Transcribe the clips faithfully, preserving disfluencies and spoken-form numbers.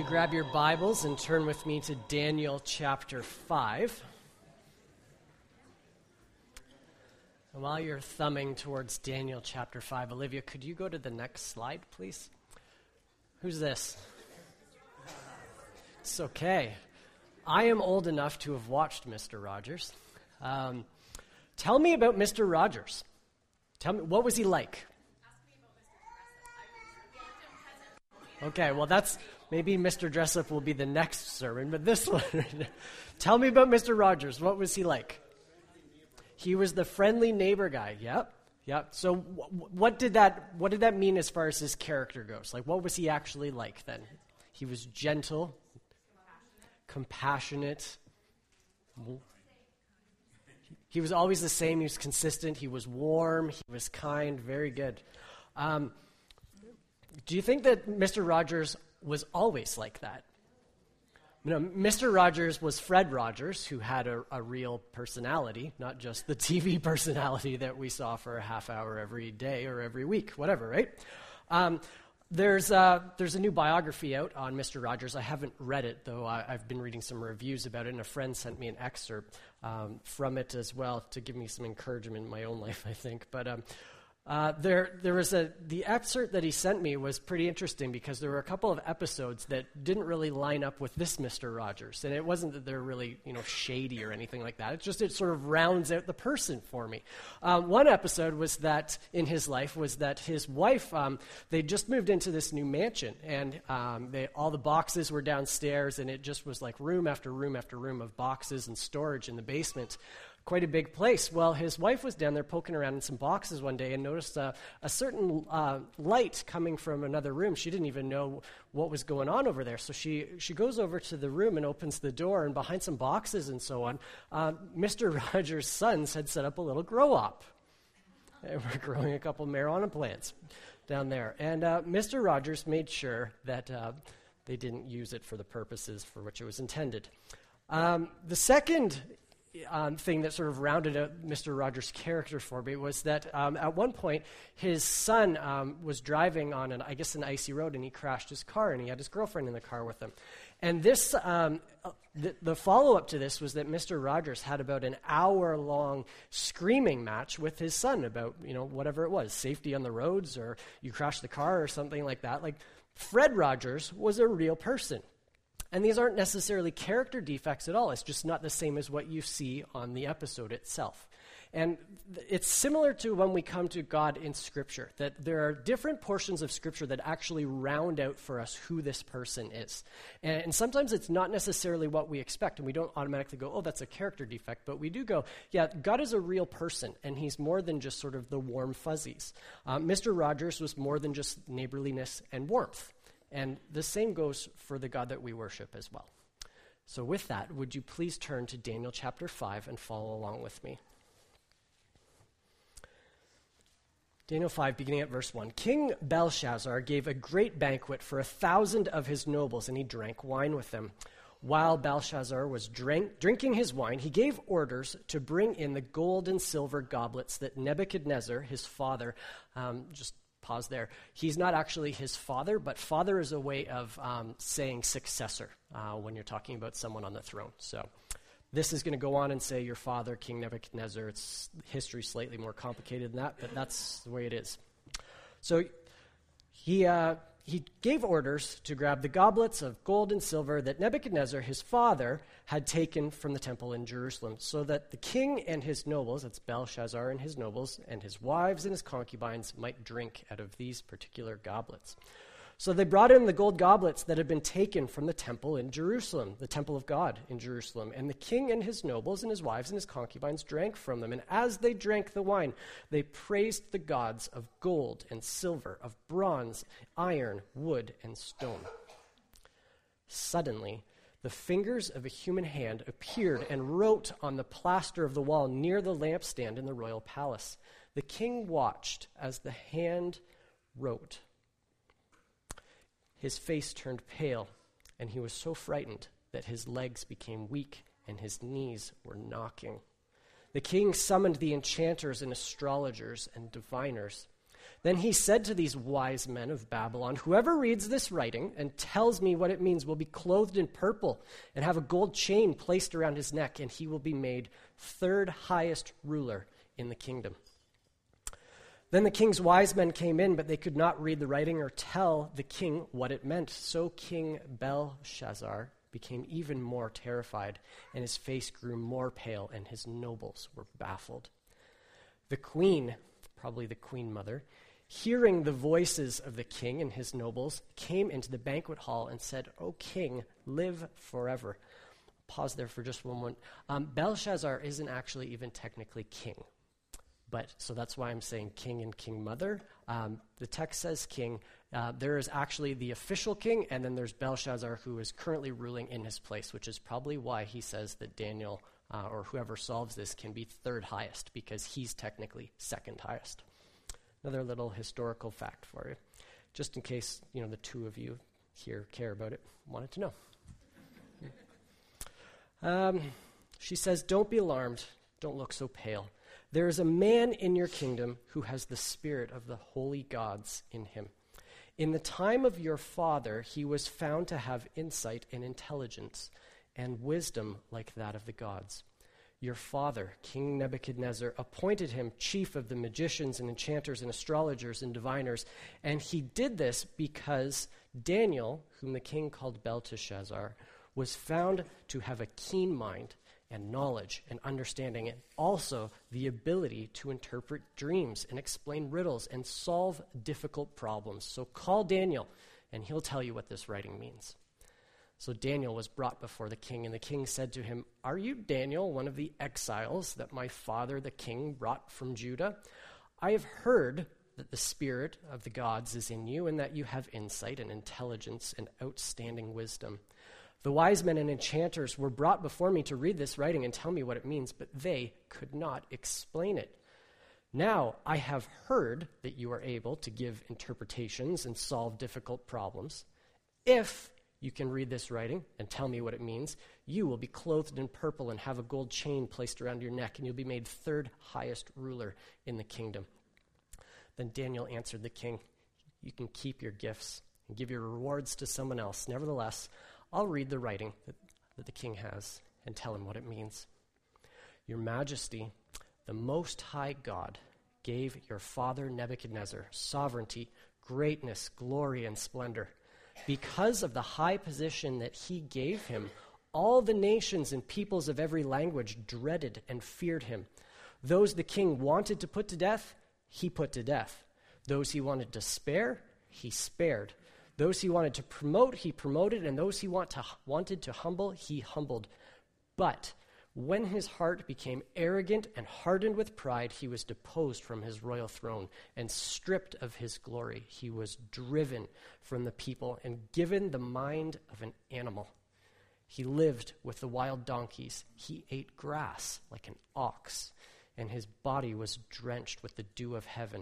grab your Bibles and turn with me to Daniel chapter five. And while you're thumbing towards Daniel chapter five, Olivia, could you go to the next slide, please? Who's this? It's okay. I am old enough to have watched Mister Rogers. Um, tell me about Mister Rogers. Tell me, what was he like? Okay, well, that's maybe Mister Dressup will be the next sermon, but this one, tell me about Mister Rogers. What was he like? He was the friendly neighbor guy. Yep, yep. So, w- what did that what did that mean as far as his character goes? Like, what was he actually like then? He was gentle, compassionate. He was always the same. He was consistent. He was warm. He was kind. Very good. Um, Do you think that Mister Rogers was always like that? You know, Mister Rogers was Fred Rogers, who had a, a real personality, not just the T V personality that we saw for a half hour every day or every week, whatever, right? Um, there's, uh, there's a new biography out on Mister Rogers. I haven't read it, though. I, I've been reading some reviews about it, and a friend sent me an excerpt um, from it as well to give me some encouragement in my own life, I think. But um, Uh, there, there was a, the excerpt that he sent me was pretty interesting because there were a couple of episodes that didn't really line up with this Mister Rogers. And it wasn't that they're really, you know, shady or anything like that. It's just, it sort of rounds out the person for me. Um, one episode was that, in his life, was that his wife, um, they just moved into this new mansion. And um, they, all the boxes were downstairs, and it just was like room after room after room of boxes and storage in the basement. Quite a big place. Well, his wife was down there poking around in some boxes one day and noticed uh, a certain uh, light coming from another room. She didn't even know what was going on over there. So she, she goes over to the room and opens the door, and behind some boxes and so on, uh, Mister Rogers' sons had set up a little grow-op. They were growing a couple marijuana plants down there. And uh, Mister Rogers made sure that uh, they didn't use it for the purposes for which it was intended. Um, the second Um, thing that sort of rounded out Mister Rogers' character for me was that um, at one point his son um, was driving on an, I guess, an icy road, and he crashed his car, and he had his girlfriend in the car with him. And this, um, the, the follow-up to this was that Mister Rogers had about an hour-long screaming match with his son about, you know, whatever it was, safety on the roads, or you crashed the car, or something like that. Like, Fred Rogers was a real person. And these aren't necessarily character defects at all. It's just not the same as what you see on the episode itself. And th- it's similar to when we come to God in Scripture, that there are different portions of Scripture that actually round out for us who this person is. And, and sometimes it's not necessarily what we expect, and we don't automatically go, oh, that's a character defect. But we do go, yeah, God is a real person, and he's more than just sort of the warm fuzzies. Um, Mister Rogers was more than just neighborliness and warmth. And the same goes for the God that we worship as well. So with that, would you please turn to Daniel chapter five and follow along with me? Daniel five, beginning at verse one. King Belshazzar gave a great banquet for a thousand of his nobles, and he drank wine with them. While Belshazzar was drink, drinking his wine, he gave orders to bring in the gold and silver goblets that Nebuchadnezzar, his father, um, just pause there. He's not actually his father, but father is a way of um, saying successor uh, when you're talking about someone on the throne. So this is going to go on and say your father, King Nebuchadnezzar. It's history slightly more complicated than that, but that's the way it is. So he uh, he gave orders to grab the goblets of gold and silver that Nebuchadnezzar, his father, had taken from the temple in Jerusalem, so that the king and his nobles, that's Belshazzar and his nobles, and his wives and his concubines might drink out of these particular goblets. So they brought in the gold goblets that had been taken from the temple in Jerusalem, the temple of God in Jerusalem. And the king and his nobles and his wives and his concubines drank from them. And as they drank the wine, they praised the gods of gold and silver, of bronze, iron, wood, and stone. Suddenly, the fingers of a human hand appeared and wrote on the plaster of the wall near the lampstand in the royal palace. The king watched as the hand wrote. His face turned pale, and he was so frightened that his legs became weak and his knees were knocking. The king summoned the enchanters and astrologers and diviners. Then he said to these wise men of Babylon, whoever reads this writing and tells me what it means will be clothed in purple and have a gold chain placed around his neck, and he will be made third highest ruler in the kingdom. Then the king's wise men came in, but they could not read the writing or tell the king what it meant. So King Belshazzar became even more terrified, and his face grew more pale, and his nobles were baffled. The queen, probably the queen mother, hearing the voices of the king and his nobles, came into the banquet hall and said, "O king, live forever." Pause there for just one moment. Um, Belshazzar isn't actually even technically king. But so that's why I'm saying king and king mother. Um, the text says king. Uh, there is actually the official king, and then there's Belshazzar, who is currently ruling in his place, which is probably why he says that Daniel uh, or whoever solves this can be third highest, because he's technically second highest. Another little historical fact for you, just in case you know the two of you here care about it, wanted to know. um, she says, "Don't be alarmed. Don't look so pale. There is a man in your kingdom who has the spirit of the holy gods in him. In the time of your father, he was found to have insight and intelligence and wisdom like that of the gods. Your father, King Nebuchadnezzar, appointed him chief of the magicians and enchanters and astrologers and diviners, and he did this because Daniel, whom the king called Belteshazzar, was found to have a keen mind and knowledge and understanding, and also the ability to interpret dreams and explain riddles and solve difficult problems. So call Daniel, and he'll tell you what this writing means." So Daniel was brought before the king, and the king said to him, "Are you Daniel, one of the exiles that my father the king brought from Judah? I have heard that the spirit of the gods is in you, and that you have insight and intelligence and outstanding wisdom. The wise men and enchanters were brought before me to read this writing and tell me what it means, but they could not explain it. Now I have heard that you are able to give interpretations and solve difficult problems. If you can read this writing and tell me what it means, you will be clothed in purple and have a gold chain placed around your neck, and you'll be made third highest ruler in the kingdom." Then Daniel answered the king, "You can keep your gifts and give your rewards to someone else. Nevertheless, I'll read the writing that, that the king has and tell him what it means. Your Majesty, the Most High God gave your father Nebuchadnezzar sovereignty, greatness, glory, and splendor. Because of the high position that he gave him, all the nations and peoples of every language dreaded and feared him. Those the king wanted to put to death, he put to death. Those he wanted to spare, he spared. Those he wanted to promote, he promoted, and those he want to, wanted to humble, he humbled. But when his heart became arrogant and hardened with pride, he was deposed from his royal throne and stripped of his glory. He was driven from the people and given the mind of an animal. He lived with the wild donkeys. He ate grass like an ox, and his body was drenched with the dew of heaven,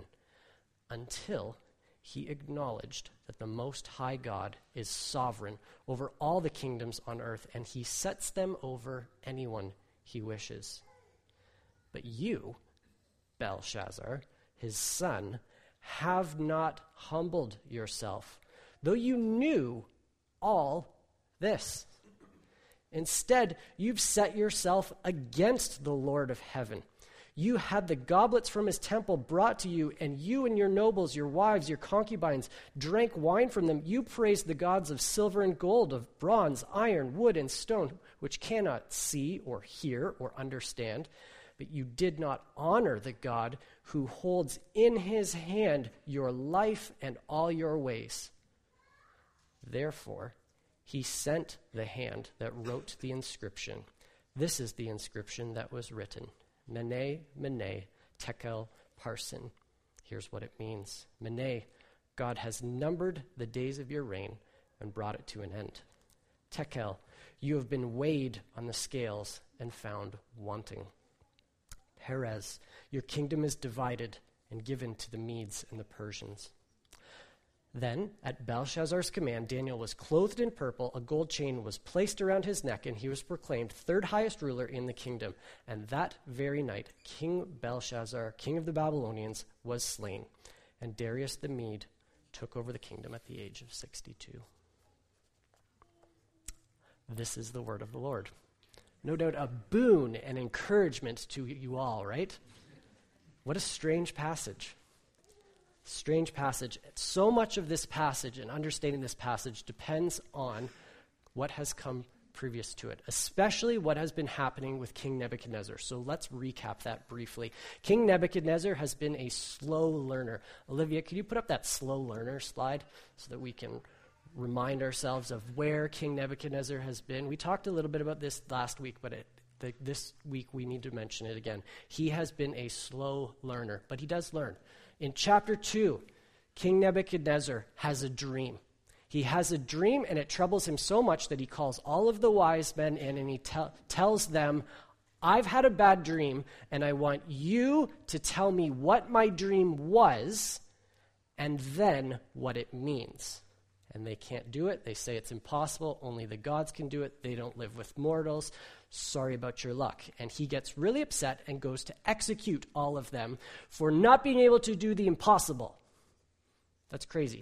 until he acknowledged that the Most High God is sovereign over all the kingdoms on earth, and he sets them over anyone he wishes. But you, Belshazzar, his son, have not humbled yourself, though you knew all this. Instead, you've set yourself against the Lord of heaven. You had the goblets from his temple brought to you, and you and your nobles, your wives, your concubines, drank wine from them. You praised the gods of silver and gold, of bronze, iron, wood, and stone, which cannot see or hear or understand. But you did not honor the God who holds in his hand your life and all your ways. Therefore, he sent the hand that wrote the inscription. This is the inscription that was written: Mene, Mene, Tekel, Parsin. Here's what it means. Mene, God has numbered the days of your reign and brought it to an end. Tekel, you have been weighed on the scales and found wanting. Perez, your kingdom is divided and given to the Medes and the Persians. Then, at Belshazzar's command, Daniel was clothed in purple, a gold chain was placed around his neck, and he was proclaimed third highest ruler in the kingdom. And that very night, King Belshazzar, king of the Babylonians, was slain, and Darius the Mede took over the kingdom at the age of sixty-two. This is the word of the Lord. No doubt a boon and encouragement to you all, right? What a strange passage. Strange passage. So much of this passage and understanding this passage depends on what has come previous to it, especially what has been happening with King Nebuchadnezzar. So let's recap that briefly. King Nebuchadnezzar has been a slow learner. Olivia, could you put up that slow learner slide so that we can remind ourselves of where King Nebuchadnezzar has been? We talked a little bit about this last week, but it, the, this week we need to mention it again. He has been a slow learner, but he does learn. In chapter two, King Nebuchadnezzar has a dream. He has a dream, and it troubles him so much that he calls all of the wise men in, and he te- tells them, I've had a bad dream, and I want you to tell me what my dream was, and then what it means. And they can't do it. They say it's impossible. Only the gods can do it. They don't live with mortals. Sorry about your luck. And he gets really upset and goes to execute all of them for not being able to do the impossible. That's crazy.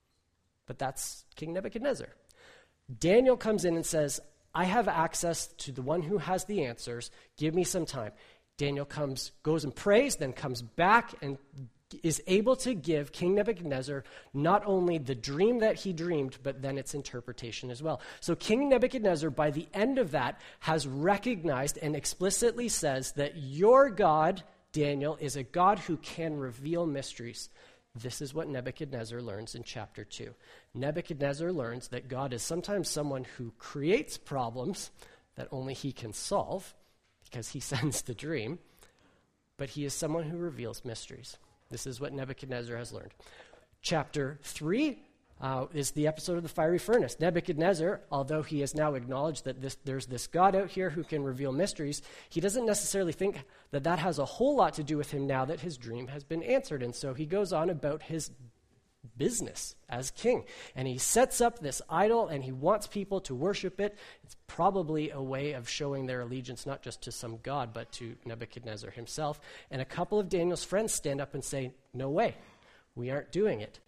But that's King Nebuchadnezzar. Daniel comes in and says, I have access to the one who has the answers. Give me some time. Daniel comes, goes and prays, then comes back and is able to give King Nebuchadnezzar not only the dream that he dreamed, but then its interpretation as well. So King Nebuchadnezzar, by the end of that, has recognized and explicitly says that your God, Daniel, is a God who can reveal mysteries. This is what Nebuchadnezzar learns in chapter two. Nebuchadnezzar learns that God is sometimes someone who creates problems that only he can solve because he sends the dream, but he is someone who reveals mysteries. This is what Nebuchadnezzar has learned. Chapter three uh, is the episode of the fiery furnace. Nebuchadnezzar, although he has now acknowledged that this, there's this God out here who can reveal mysteries, he doesn't necessarily think that that has a whole lot to do with him now that his dream has been answered. And so he goes on about his business as king. And he sets up this idol and he wants people to worship it. It's probably a way of showing their allegiance not just to some god, but to Nebuchadnezzar himself. And a couple of Daniel's friends stand up and say, no way, we aren't doing it.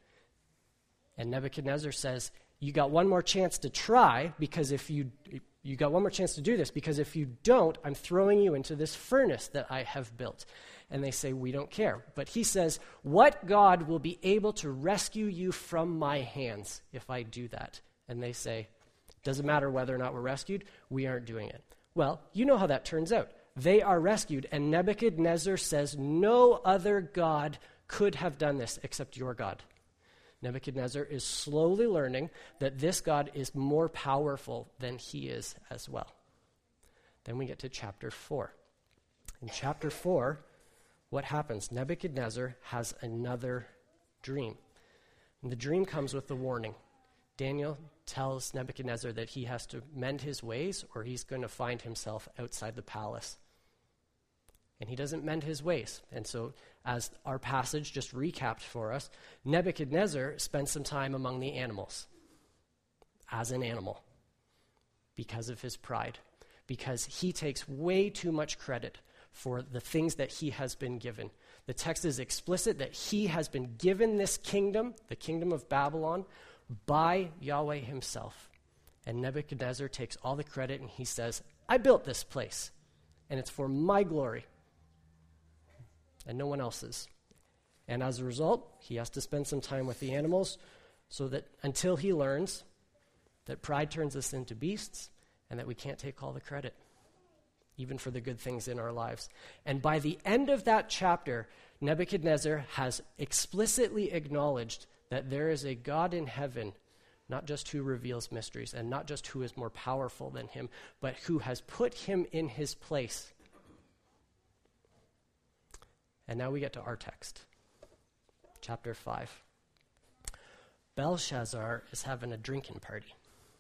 And Nebuchadnezzar says, you got one more chance to try, because if you you got one more chance to do this, because if you don't, I'm throwing you into this furnace that I have built. And they say, we don't care. But he says, what God will be able to rescue you from my hands if I do that? And they say, doesn't matter whether or not we're rescued, we aren't doing it. Well, you know how that turns out. They are rescued, and Nebuchadnezzar says, no other God could have done this except your God. Nebuchadnezzar is slowly learning that this God is more powerful than he is as well. Then we get to chapter four. In chapter four, what happens? Nebuchadnezzar has another dream. And the dream comes with the warning. Daniel tells Nebuchadnezzar that he has to mend his ways or he's going to find himself outside the palace. And he doesn't mend his ways. And so, as our passage just recapped for us, Nebuchadnezzar spends some time among the animals as an animal because of his pride, because he takes way too much credit for the things that he has been given. The text is explicit that he has been given this kingdom, the kingdom of Babylon, by Yahweh himself. And Nebuchadnezzar takes all the credit and he says, I built this place, and it's for my glory. And no one else's. And as a result, he has to spend some time with the animals so that until he learns that pride turns us into beasts and that we can't take all the credit, even for the good things in our lives. And by the end of that chapter, Nebuchadnezzar has explicitly acknowledged that there is a God in heaven, not just who reveals mysteries and not just who is more powerful than him, but who has put him in his place. And now we get to our text, chapter five. Belshazzar is having a drinking party.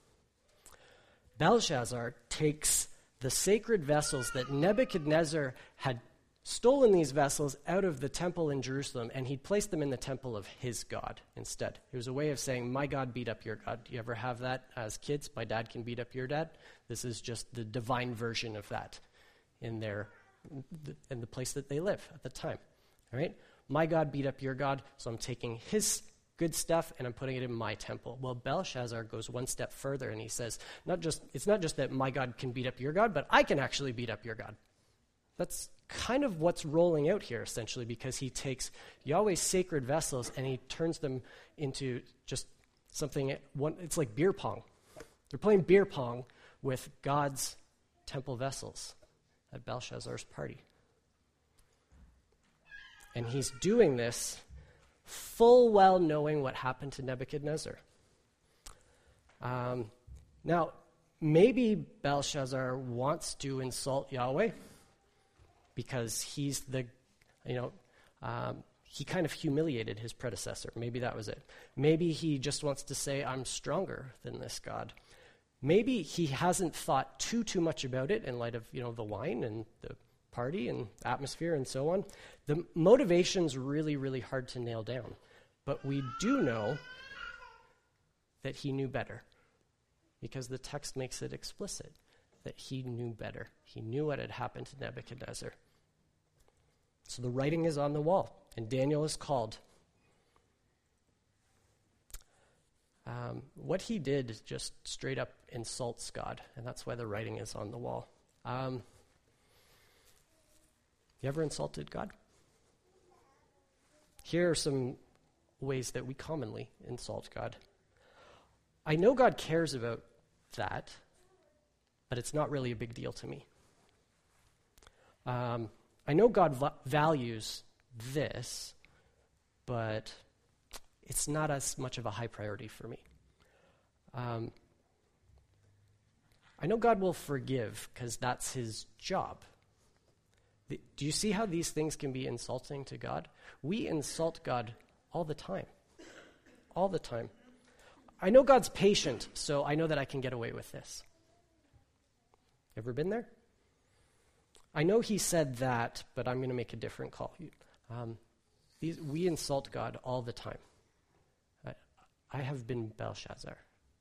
Belshazzar takes the sacred vessels that Nebuchadnezzar had stolen these vessels out of the temple in Jerusalem, and he placed them in the temple of his God instead. It was a way of saying, my God beat up your God. Do you ever have that as kids? My dad can beat up your dad. This is just the divine version of that in their in the place that they live at the time. All right? my God beat up your God, so I'm taking his good stuff and I'm putting it in my temple. Well, Belshazzar goes one step further and he says, not just it's not just that my God can beat up your God, but I can actually beat up your God. That's kind of what's rolling out here, essentially, because he takes Yahweh's sacred vessels and he turns them into just something, one, it's like beer pong. They're playing beer pong with God's temple vessels at Belshazzar's party. And he's doing this full well knowing what happened to Nebuchadnezzar. Um, now, maybe Belshazzar wants to insult Yahweh because he's the, you know, um, he kind of humiliated his predecessor. Maybe that was it. Maybe he just wants to say, I'm stronger than this God. Maybe he hasn't thought too, too much about it in light of, you know, the wine and the party and atmosphere and so on. The motivation's really, really hard to nail down. But we do know that he knew better because the text makes it explicit that he knew better. He knew what had happened to Nebuchadnezzar. So the writing is on the wall, and Daniel is called. Um, what he did just straight up insults God, and that's why the writing is on the wall. Um, you ever insulted God? Here are some ways that we commonly insult God. I know God cares about that, but it's not really a big deal to me. Um, I know God va- values this, but it's not as much of a high priority for me. Um, I know God will forgive because that's his job. The, do you see how these things can be insulting to God? We insult God all the time. All the time. I know God's patient, so I know that I can get away with this. Ever been there? I know he said that, but I'm going to make a different call. Um, these, we insult God all the time. I, I have been Belshazzar.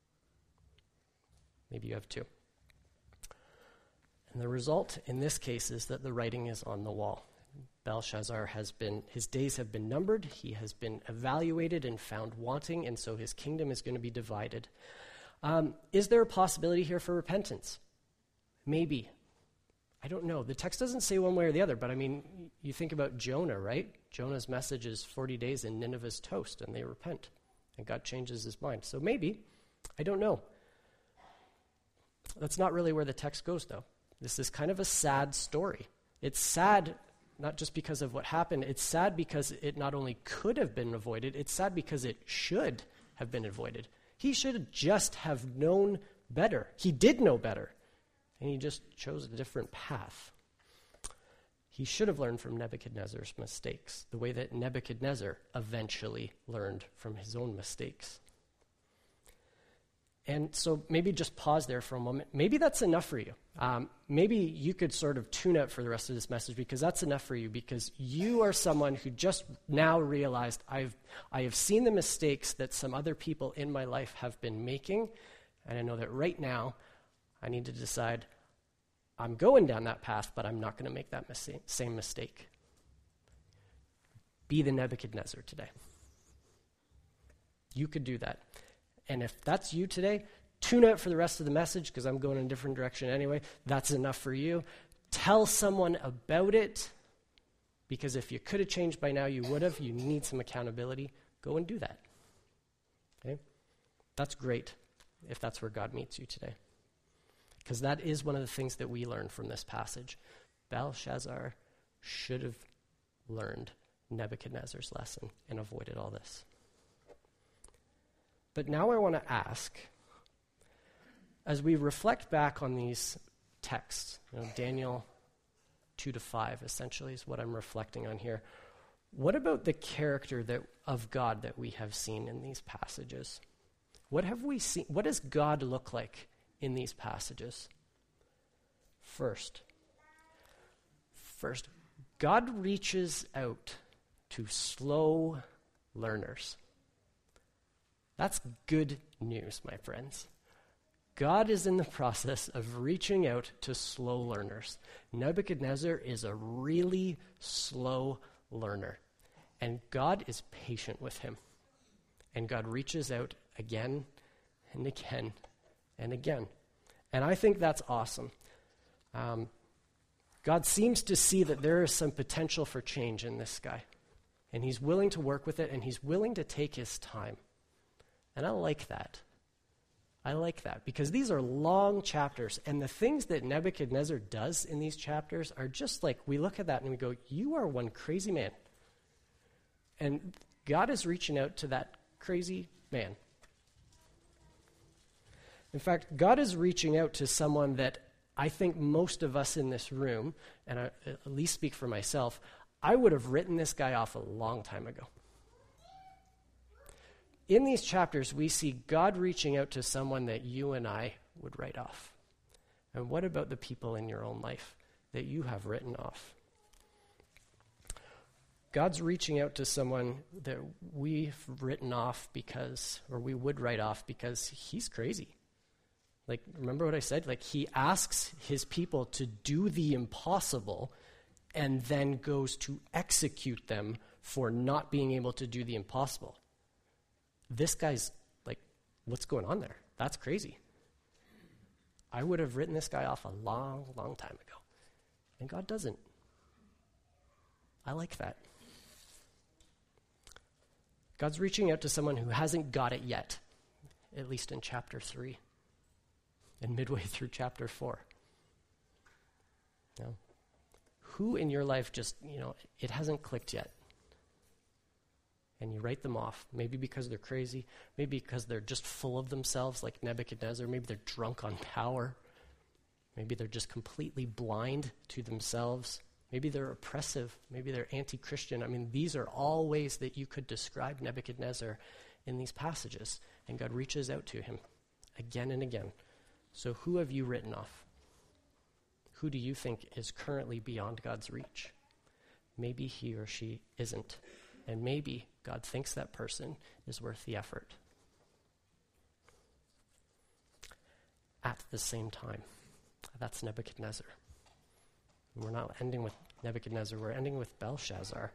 Maybe you have too. And the result in this case is that the writing is on the wall. Belshazzar has been, his days have been numbered, he has been evaluated and found wanting, and so his kingdom is going to be divided. Um, is there a possibility here for repentance? Maybe. I don't know. The text doesn't say one way or the other, but I mean, you think about Jonah, right? Jonah's message is forty days and Nineveh's toast, and they repent, and God changes his mind. So maybe. I don't know. That's not really where the text goes, though. This is kind of a sad story. It's sad not just because of what happened. It's sad because it not only could have been avoided, it's sad because it should have been avoided. He should just have known better. He did know better, and he just chose a different path. He should have learned from Nebuchadnezzar's mistakes, the way that Nebuchadnezzar eventually learned from his own mistakes. And so maybe just pause there for a moment. Maybe that's enough for you. Um, maybe you could sort of tune out for the rest of this message because that's enough for you because you are someone who just now realized I've I have seen the mistakes that some other people in my life have been making, and I know that right now I need to decide I'm going down that path, but I'm not going to make that mis- same mistake. Be the Nebuchadnezzar today. You could do that. And if that's you today, tune out for the rest of the message because I'm going in a different direction anyway. That's enough for you. Tell someone about it because if you could have changed by now, you would have. You need some accountability. Go and do that. Okay? That's great if that's where God meets you today. Because that is one of the things that we learn from this passage. Belshazzar should have learned Nebuchadnezzar's lesson and avoided all this. But now I want to ask, as we reflect back on these texts, you know, Daniel two to five essentially is what I'm reflecting on here. What about the character that of God that we have seen in these passages? What have we seen? What does God look like in these passages? First, first, God reaches out to slow learners. That's good news, my friends. God is in the process of reaching out to slow learners. Nebuchadnezzar is a really slow learner. And God is patient with him. And God reaches out again and again and again. And I think that's awesome. Um, God seems to see that there is some potential for change in this guy. And he's willing to work with it, and he's willing to take his time. And I like that. I like that, because these are long chapters, and the things that Nebuchadnezzar does in these chapters are just like, we look at that and we go, you are one crazy man. And God is reaching out to that crazy man. In fact, God is reaching out to someone that I think most of us in this room, and I at least speak for myself, I would have written this guy off a long time ago. In these chapters, we see God reaching out to someone that you and I would write off. And what about the people in your own life that you have written off? God's reaching out to someone that we've written off because, or we would write off because he's crazy. Like, remember what I said? Like, he asks his people to do the impossible and then goes to execute them for not being able to do the impossible. This guy's like, what's going on there? That's crazy. I would have written this guy off a long, long time ago. And God doesn't. I like that. God's reaching out to someone who hasn't got it yet, at least in chapter three and midway through chapter four. No. Who in your life just, you know, it hasn't clicked yet? And you write them off, maybe because they're crazy, maybe because they're just full of themselves like Nebuchadnezzar, maybe they're drunk on power, maybe they're just completely blind to themselves, maybe they're oppressive, maybe they're anti-Christian. I mean, these are all ways that you could describe Nebuchadnezzar in these passages, and God reaches out to him again and again. So who have you written off? Who do you think is currently beyond God's reach? Maybe he or she isn't. And maybe God thinks that person is worth the effort. At the same time, that's Nebuchadnezzar. And we're not ending with Nebuchadnezzar, we're ending with Belshazzar.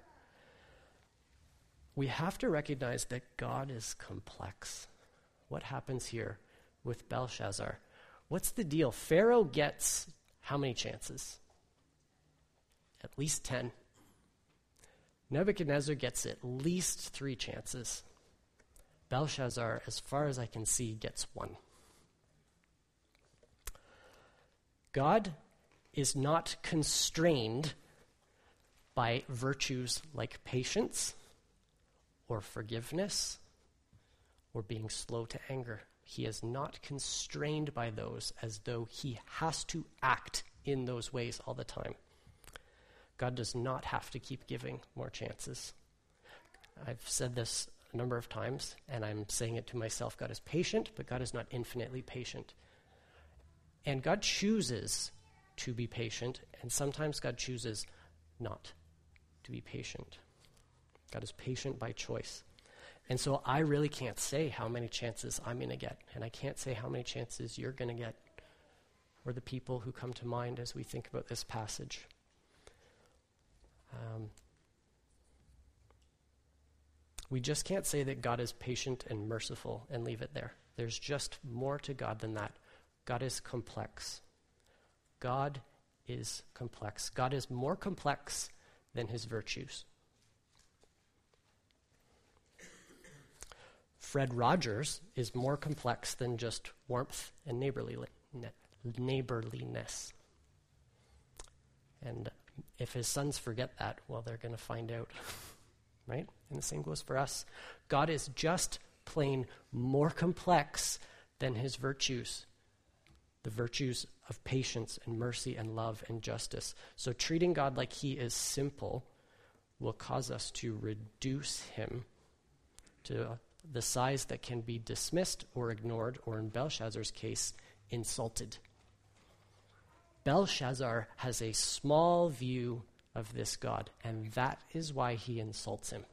We have to recognize that God is complex. What happens here with Belshazzar? What's the deal? Pharaoh gets how many chances? At least ten. Nebuchadnezzar gets at least three chances. Belshazzar, as far as I can see, gets one. God is not constrained by virtues like patience or forgiveness or being slow to anger. He is not constrained by those as though he has to act in those ways all the time. God does not have to keep giving more chances. I've said this a number of times, and I'm saying it to myself. God is patient, but God is not infinitely patient. And God chooses to be patient, and sometimes God chooses not to be patient. God is patient by choice. And so I really can't say how many chances I'm going to get, and I can't say how many chances you're going to get, or the people who come to mind as we think about this passage. Um, we just can't say that God is patient and merciful and leave it there. There's just more to God than that. God is complex. God is complex. God is more complex than his virtues. Fred Rogers is more complex than just warmth and neighborly neighborliness. And if his sons forget that, well, they're going to find out, right? And the same goes for us. God is just plain more complex than his virtues, the virtues of patience and mercy and love and justice. So treating God like he is simple will cause us to reduce him to the size that can be dismissed or ignored, or in Belshazzar's case, insulted. Belshazzar has a small view of this God, and that is why he insults him.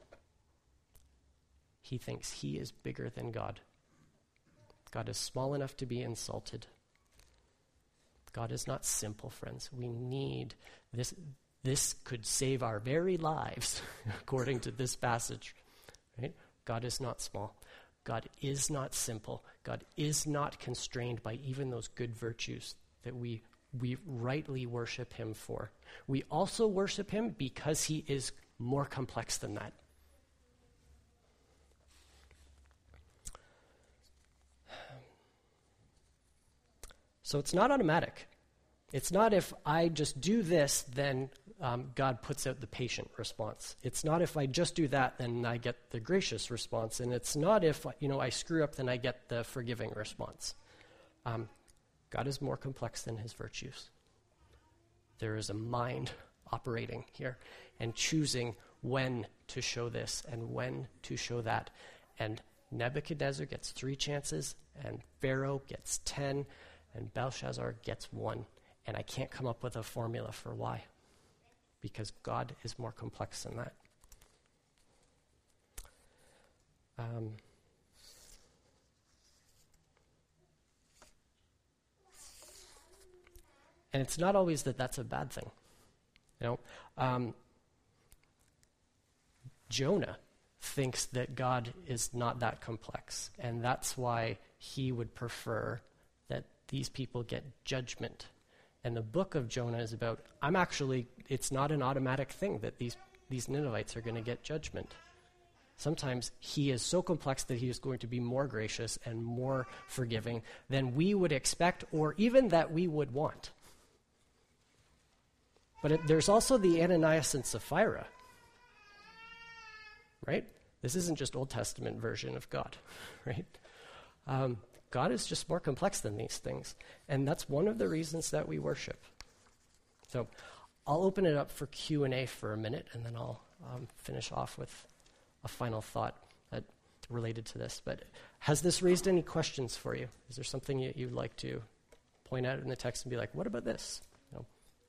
He thinks he is bigger than God. God is small enough to be insulted. God is not simple, friends. We need this. this could save our very lives, according to this passage. Right? God is not small. God is not simple. God is not constrained by even those good virtues that we we rightly worship him for. We also worship him because he is more complex than that. So it's not automatic. It's not if I just do this, then um, God puts out the patient response. It's not if I just do that, then I get the gracious response. And it's not if, you know, I screw up, then I get the forgiving response. Um, God is more complex than his virtues. There is a mind operating here and choosing when to show this and when to show that. And Nebuchadnezzar gets three chances, and Pharaoh gets ten, and Belshazzar gets one. And I can't come up with a formula for why, because God is more complex than that. Um, and it's not always that that's a bad thing. You know, um, Jonah thinks that God is not that complex, and that's why he would prefer that these people get judgment. And the book of Jonah is about, I'm actually, it's not an automatic thing that these, these Ninevites are going to get judgment. Sometimes he is so complex that he is going to be more gracious and more forgiving than we would expect or even that we would want. But it, there's also the Ananias and Sapphira, right? This isn't just Old Testament version of God, right? Um, God is just more complex than these things. And that's one of the reasons that we worship. So I'll open it up for Q and A for a minute, and then I'll um, finish off with a final thought that related to this. But has this raised any questions for you? Is there something you, you'd like to point out in the text and be like, what about this? No.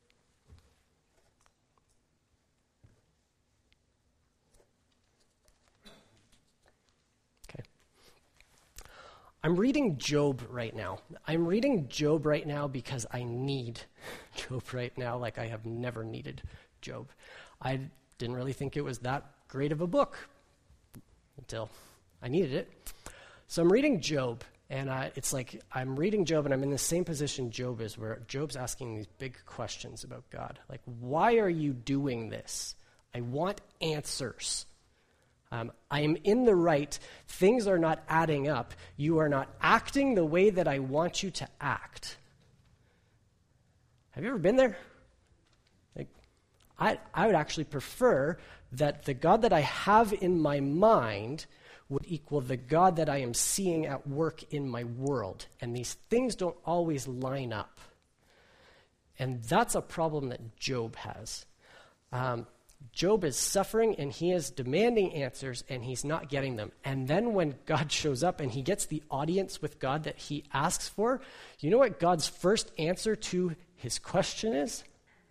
I'm reading Job right now. I'm reading Job right now because I need Job right now like I have never needed Job. I didn't really think it was that great of a book until I needed it. So I'm reading Job, and uh, it's like I'm reading Job, and I'm in the same position Job is, where Job's asking these big questions about God. Like, why are you doing this? I want answers. Um, I am in the right. Things are not adding up. You are not acting the way that I want you to act. Have you ever been there? Like, I, I would actually prefer that the God that I have in my mind would equal the God that I am seeing at work in my world. And these things don't always line up. And that's a problem that Job has. Um, Job is suffering, and he is demanding answers, and he's not getting them. And then when God shows up and he gets the audience with God that he asks for, you know what God's first answer to his question is?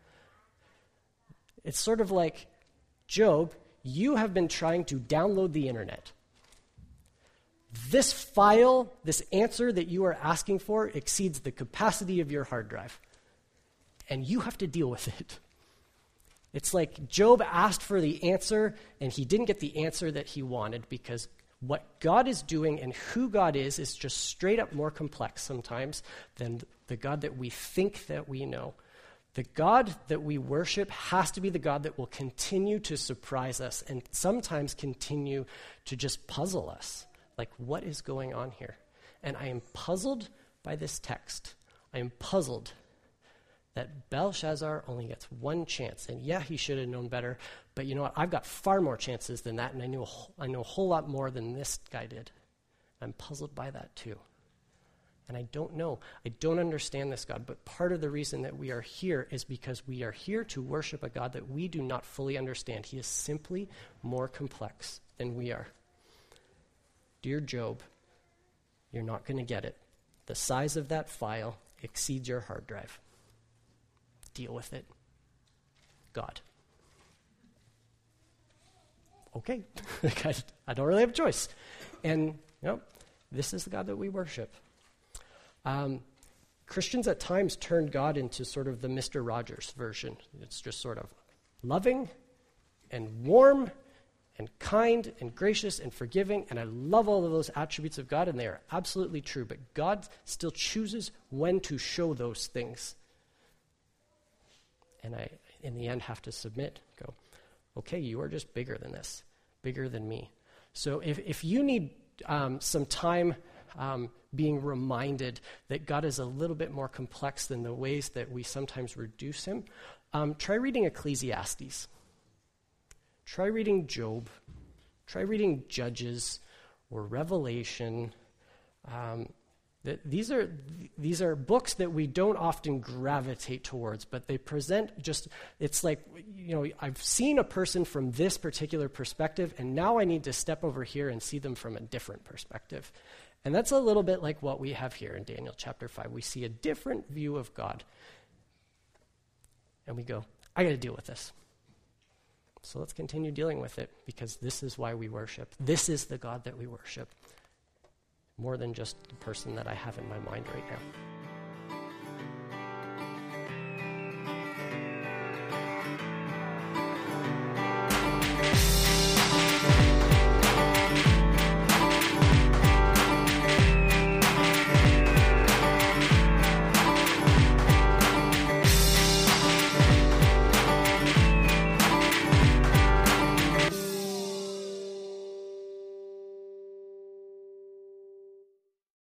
It's sort of like, Job, you have been trying to download the internet. This file, this answer that you are asking for exceeds the capacity of your hard drive, and you have to deal with it. It's like Job asked for the answer, and he didn't get the answer that he wanted, because what God is doing and who God is is just straight up more complex sometimes than the God that we think that we know. The God that we worship has to be the God that will continue to surprise us and sometimes continue to just puzzle us. Like, what is going on here? And I am puzzled by this text. I am puzzled that Belshazzar only gets one chance. And yeah, he should have known better, but you know what? I've got far more chances than that, and I knew a whole, I know a whole lot more than this guy did. I'm puzzled by that too. And I don't know. I don't understand this God, but part of the reason that we are here is because we are here to worship a God that we do not fully understand. He is simply more complex than we are. Dear Job, you're not going to get it. The size of that file exceeds your hard drive. Deal with it. God. Okay. I don't really have a choice. And, you know, this is the God that we worship. Um, Christians at times turn God into sort of the Mister Rogers version. It's just sort of, loving and warm and kind and gracious and forgiving, and I love all of those attributes of God, and they are absolutely true, but God still chooses when to show those things. And I, in the end, have to submit, go, okay, you are just bigger than this, bigger than me. So if, if you need um, some time um, being reminded that God is a little bit more complex than the ways that we sometimes reduce him, um, try reading Ecclesiastes. Try reading Job. Try reading Judges or Revelation. Um, that these are these are books that we don't often gravitate towards, but they present just, it's like, you know, I've seen a person from this particular perspective, and now I need to step over here and see them from a different perspective. And that's a little bit like what we have here in Daniel chapter five. We see a different view of God. And we go, I got to deal with this. So let's continue dealing with it, because this is why we worship. This is the God that we worship, more than just the person that I have in my mind right now.